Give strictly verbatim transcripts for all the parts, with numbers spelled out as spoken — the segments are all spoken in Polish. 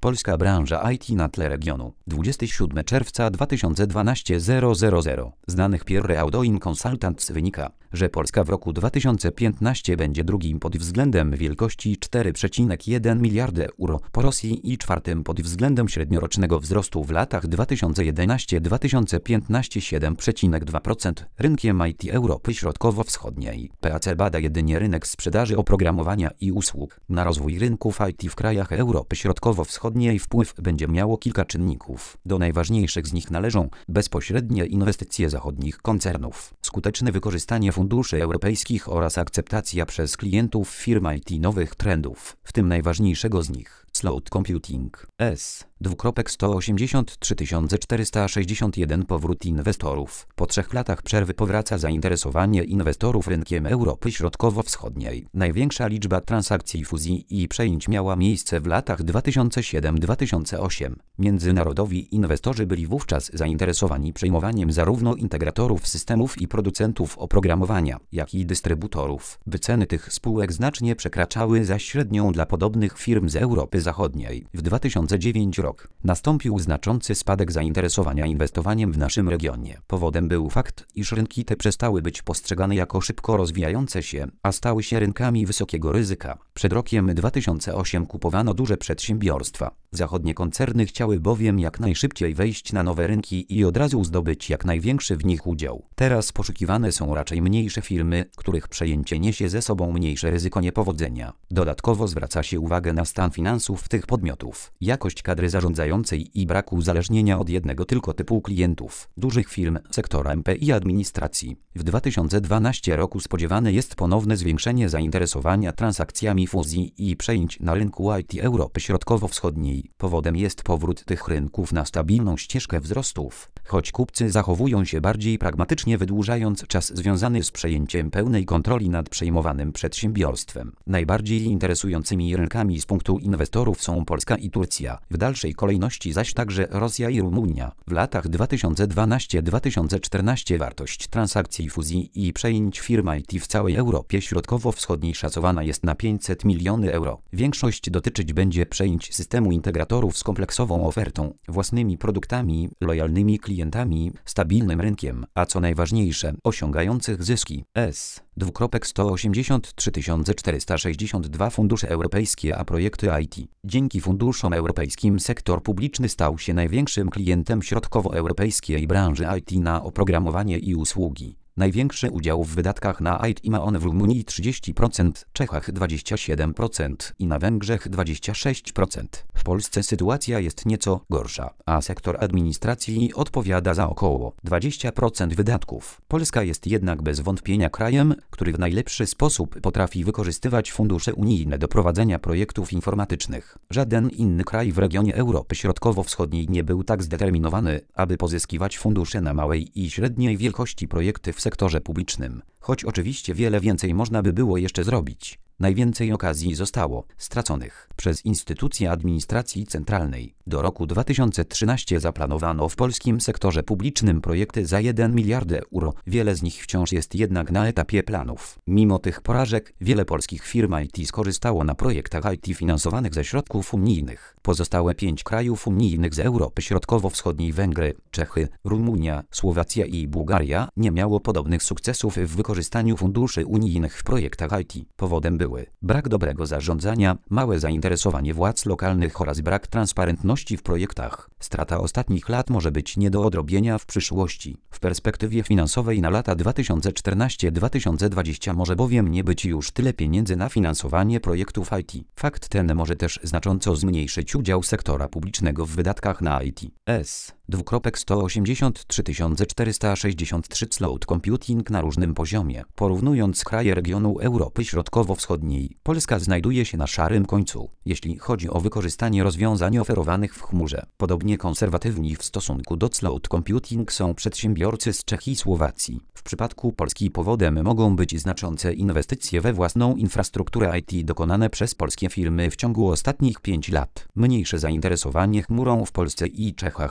Polska branża I T na tle regionu. dwudziestego siódmego czerwca dwa tysiące dwunastego zero Z danych Pierre Audouin Consultants wynika, że Polska w roku dwa tysiące piętnastym będzie drugim pod względem wielkości cztery przecinek jeden miliarda euro po Rosji i czwartym pod względem średniorocznego wzrostu w latach dwa tysiące jedenastego do dwa tysiące piętnastego siedem przecinek dwa procent. Rynkiem I T Europy Środkowo-Wschodniej. P A C bada jedynie rynek sprzedaży oprogramowania i usług. Na rozwój rynków I T w krajach Europy Środkowo-Wschodniej wpływ będzie miało kilka czynników. Do najważniejszych z nich należą bezpośrednie inwestycje zachodnich koncernów, skuteczne wykorzystanie funduszy europejskich oraz akceptacja przez klientów firm I T nowych trendów, w tym najważniejszego z nich cloud computing. S. sto osiemdziesiąt trzy tysiące czterysta sześćdziesiąt jeden Powrót inwestorów. Po trzech latach przerwy powraca zainteresowanie inwestorów rynkiem Europy Środkowo-Wschodniej. Największa liczba transakcji fuzji i przejęć miała miejsce w latach dwa tysiące siódmym do dwa tysiące ósmego. Międzynarodowi inwestorzy byli wówczas zainteresowani przejmowaniem zarówno integratorów systemów i producentów oprogramowania, jak i dystrybutorów. Wyceny tych spółek znacznie przekraczały zaś średnią dla podobnych firm z Europy Zachodniej. W dwa tysiące dziewiątym roku nastąpił znaczący spadek zainteresowania inwestowaniem w naszym regionie. Powodem był fakt, iż rynki te przestały być postrzegane jako szybko rozwijające się, a stały się rynkami wysokiego ryzyka. Przed rokiem dwa tysiące ósmym kupowano duże przedsiębiorstwa. Zachodnie koncerny chciały bowiem jak najszybciej wejść na nowe rynki i od razu zdobyć jak największy w nich udział. Teraz poszukiwane są raczej mniejsze firmy, których przejęcie niesie ze sobą mniejsze ryzyko niepowodzenia. Dodatkowo zwraca się uwagę na stan finansów tych podmiotów, jakość kadry zarządzającej i brak uzależnienia od jednego tylko typu klientów, dużych firm, sektora M P i administracji. W dwa tysiące dwunastym roku spodziewane jest ponowne zwiększenie zainteresowania transakcjami fuzji i przejęć na rynku I T Europy Środkowo-Wschodniej. Powodem jest powrót tych rynków na stabilną ścieżkę wzrostów, choć kupcy zachowują się bardziej pragmatycznie, wydłużając czas związany z przejęciem pełnej kontroli nad przejmowanym przedsiębiorstwem. Najbardziej interesującymi rynkami z punktu inwestorów są Polska i Turcja, w dalszej kolejności zaś także Rosja i Rumunia. W latach dwa tysiące dwunastym do dwa tysiące czternastego wartość transakcji fuzji i przejęć firm I T w całej Europie Środkowo-Wschodniej szacowana jest na pięćset milionów euro. Większość dotyczyć będzie przejęć systemu integratorów z kompleksową ofertą, własnymi produktami, lojalnymi klientami, stabilnym rynkiem, a co najważniejsze, osiągających zyski. S. sto osiemdziesiąt trzy tysiące czterysta sześćdziesiąt dwa Fundusze europejskie a projekty I T. Dzięki funduszom europejskim sektor publiczny stał się największym klientem środkowoeuropejskiej branży I T na oprogramowanie i usługi. Największy udział w wydatkach na I T ma on w Rumunii trzydzieści procent, Czechach dwadzieścia siedem procent i na Węgrzech dwadzieścia sześć procent. W Polsce sytuacja jest nieco gorsza, a sektor administracji odpowiada za około dwadzieścia procent wydatków. Polska jest jednak bez wątpienia krajem, który w najlepszy sposób potrafi wykorzystywać fundusze unijne do prowadzenia projektów informatycznych. Żaden inny kraj w regionie Europy Środkowo-Wschodniej nie był tak zdeterminowany, aby pozyskiwać fundusze na małej i średniej wielkości projekty w sektorze publicznym, choć oczywiście wiele więcej można by było jeszcze zrobić. Najwięcej okazji zostało straconych przez instytucje administracji centralnej. Do roku dwa tysiące trzynastego zaplanowano w polskim sektorze publicznym projekty za jeden miliard euro. Wiele z nich wciąż jest jednak na etapie planów. Mimo tych porażek, wiele polskich firm I T skorzystało na projektach I T finansowanych ze środków unijnych. Pozostałe pięć krajów unijnych z Europy Środkowo-Wschodniej, Węgry, Czechy, Rumunia, Słowacja i Bułgaria, nie miało podobnych sukcesów w wykorzystaniu funduszy unijnych w projektach I T. Powodem były brak dobrego zarządzania, małe zainteresowanie władz lokalnych oraz brak transparentności w projektach. Strata ostatnich lat może być nie do odrobienia w przyszłości. W perspektywie finansowej na lata dwa tysiące czternasty do dwa tysiące dwudziestego może bowiem nie być już tyle pieniędzy na finansowanie projektów I T. Fakt ten może też znacząco zmniejszyć udział sektora publicznego w wydatkach na I T. S. sto osiemdziesiąt trzy tysiące czterysta sześćdziesiąt trzy Cloud computing na różnym poziomie. Porównując kraje regionu Europy Środkowo-Wschodniej, Polska znajduje się na szarym końcu, jeśli chodzi o wykorzystanie rozwiązań oferowanych w chmurze. Podobnie konserwatywni w stosunku do cloud computing są przedsiębiorcy z Czech i Słowacji. W przypadku Polski powodem mogą być znaczące inwestycje we własną infrastrukturę I T dokonane przez polskie firmy w ciągu ostatnich pięciu lat. Mniejsze zainteresowanie chmurą w Polsce i Czechach to również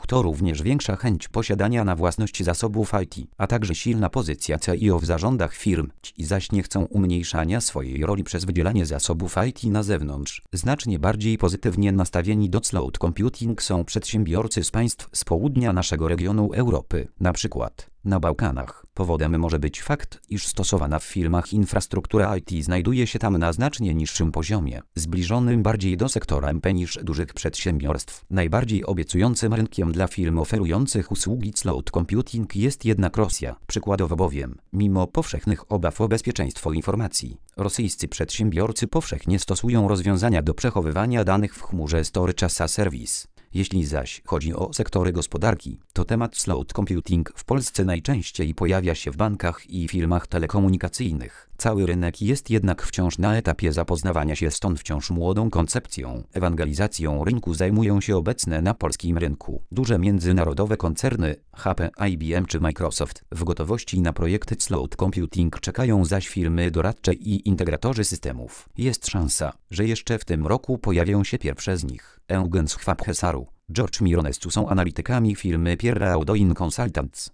również większa chęć posiadania na własność zasobów I T, a także silna pozycja C E O w zarządach firm. Ci zaś nie chcą umniejszania swojej roli przez wydzielanie zasobów I T na zewnątrz. Znacznie bardziej pozytywnie nastawieni do cloud computing są przedsiębiorcy z państw z południa naszego regionu Europy, na przykład na Bałkanach. Powodem może być fakt, iż stosowana w firmach infrastruktura I T znajduje się tam na znacznie niższym poziomie, zbliżonym bardziej do sektora M P niż dużych przedsiębiorstw. Najbardziej obiecującym rynkiem dla firm oferujących usługi cloud computing jest jednak Rosja. Przykładowo bowiem, mimo powszechnych obaw o bezpieczeństwo informacji, rosyjscy przedsiębiorcy powszechnie stosują rozwiązania do przechowywania danych w chmurze Storage as a Service. Jeśli zaś chodzi o sektory gospodarki, to temat cloud computing w Polsce najczęściej pojawia się w bankach i firmach telekomunikacyjnych. Cały rynek jest jednak wciąż na etapie zapoznawania się, stąd wciąż młodą koncepcją, ewangelizacją rynku zajmują się obecne na polskim rynku duże międzynarodowe koncerny, H P, I B M czy Microsoft. W gotowości na projekty cloud computing czekają zaś firmy doradcze i integratorzy systemów. Jest szansa, że jeszcze w tym roku pojawią się pierwsze z nich. Eugen Schwab Hesaru, George Mironestu są analitykami firmy Pierre Audouin Consultants.